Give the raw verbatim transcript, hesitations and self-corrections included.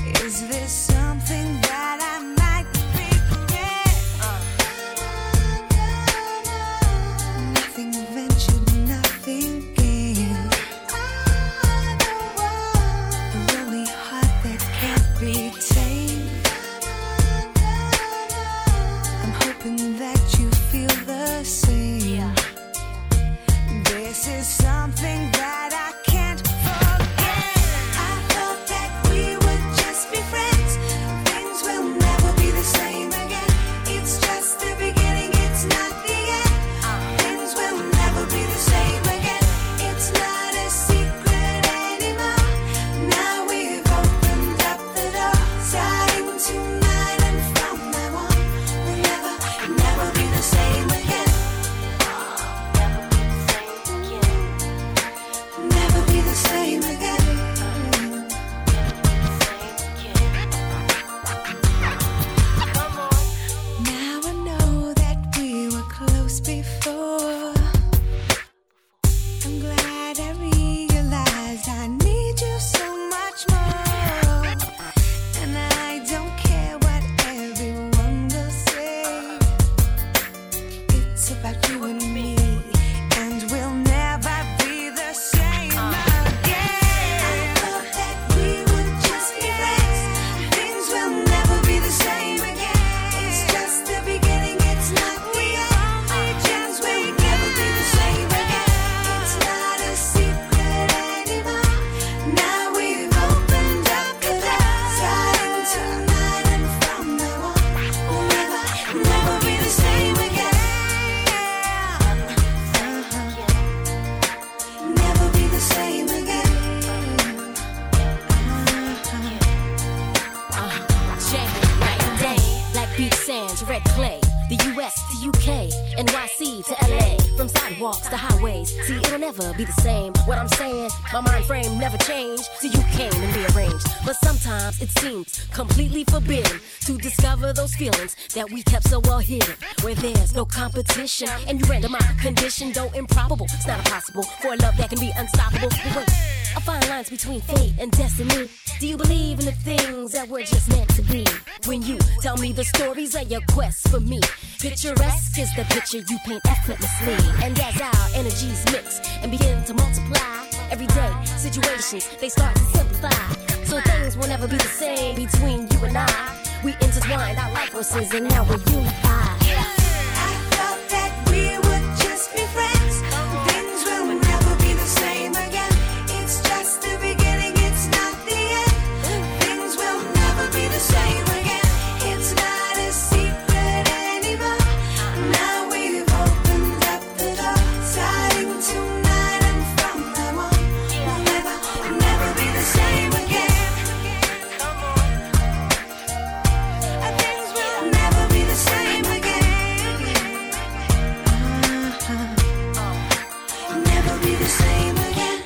Is this something that I might regret? Uh. Nothing ventured, nothing gained. A lonely heart that can't be tamed. I'm hoping that you feel the same. This is something that I can't forget. I thought that we would just be friends. Things will never be the same again. It's just the beginning, it's not the end. Things will never be the same again. It's not a secret anymore. Now we've opened up the door. Starting tonight and from now on, we'll never, never be the same again. Never be the same again. Now I know that we were close before. I'm glad I realized I need you so much more. And I don't care what everyone will say. It's about you and me, and we'll never be the same again. I thought that we would just be friends. Things will never be the same again. It's just the beginning, it's not the end. Things will never be the same again. It's not a secret anymore. Now we've opened up the door. Starting tonight and from now on, we'll never, never be the same again. Never be the same again. Check it, night and day. Black beach sands, red clay. The U S to U K, N Y C to L A. From sidewalks to highways. See, it'll never be the same. What I'm saying, my mind frame never changed. Till you came and rearranged. But sometimes it seems completely forbidden to discover those feelings that we kept so well hidden. Where there's no competition, and you render my condition, though improbable. It's not impossible for a love that can be unstoppable. But wait, I find lines between fate and destiny. Do you believe in the things that were just meant to be? When you tell me the stories of your quest for me, picturesque is the picture you paint effortlessly. And as our energies mix and begin to multiply, everyday situations, they start to simplify. So things will never be the same between you and I. We intertwined our life forces and now we're unified. I thought that we would just be friends.